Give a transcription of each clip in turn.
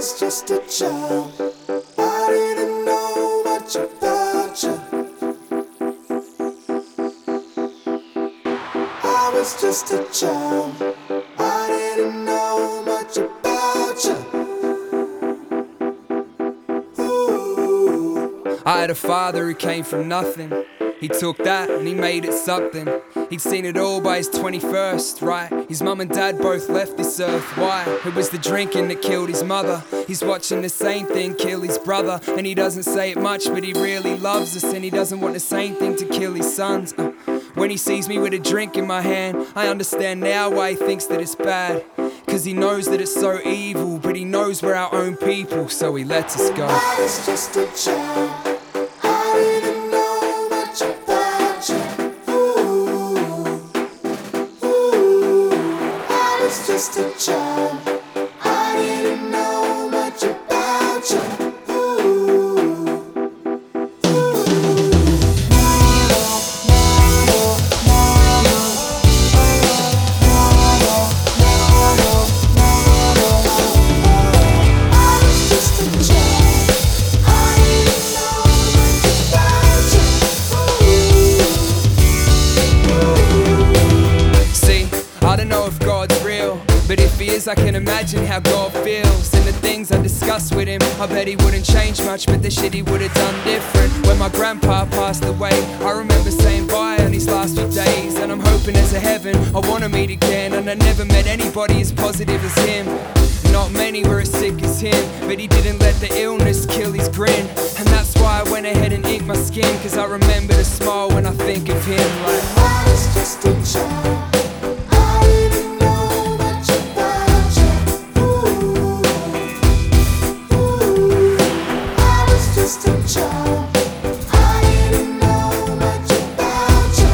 was just a child. I didn't know much about you. I was just a child. I didn't know much about you. Ooh. I had a father who came from nothing. He took that and he made it something. He'd seen it all by his 21st, right? His mum and dad both left this earth. Why? It was the drinking that killed his mother. He's watching the same thing kill his brother. And he doesn't say it much, but he really loves us. And he doesn't want the same thing to kill his sons. When he sees me with a drink in my hand, I understand now why he thinks that it's bad. Cause he knows that it's so evil, but he knows we're our own people, so he lets us go. I was just a child. I didn't know much about you. Ooh. Ooh. I was just a child. I didn't know much about you. I don't know if God's real, but if he is, I can imagine how God feels. And the things I discuss with him, I bet he wouldn't change much, but the shit he would have done different. When my grandpa passed away, I remember saying bye on his last few days. And I'm hoping there's a heaven I wanna meet again. And I never met anybody as positive as him. Not many were as sick as him, but he didn't let the illness kill his grin. And that's why I went ahead and inked my skin, cause I remember to smile when I think of him. Like, I was just a child. Just a child. I didn't know much about you.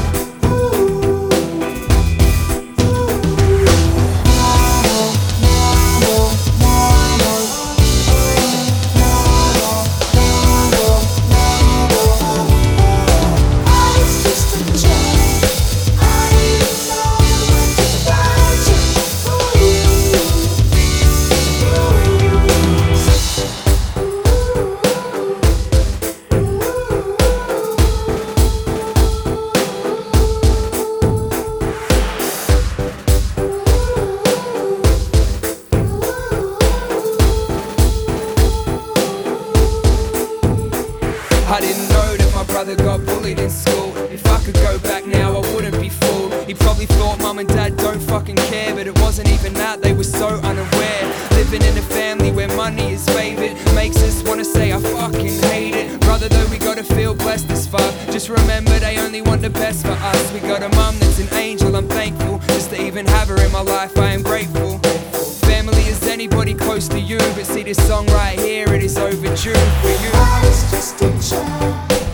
I was just a child. I didn't know much about you. I didn't know that my brother got bullied in school. If I could go back now, I wouldn't be fooled. He probably thought mum and dad don't fucking care, but it wasn't even that, they were so unaware. Living in a family where money is favored makes us wanna say I fucking hate it. Brother, though, we gotta feel blessed as fuck. Just remember they only want the best for us. We got a mum that's an angel, I'm thankful. Just to even have her in my life, I am grateful. Family is anybody close to you, but see this song right here, it is overdue for you. I was just a child.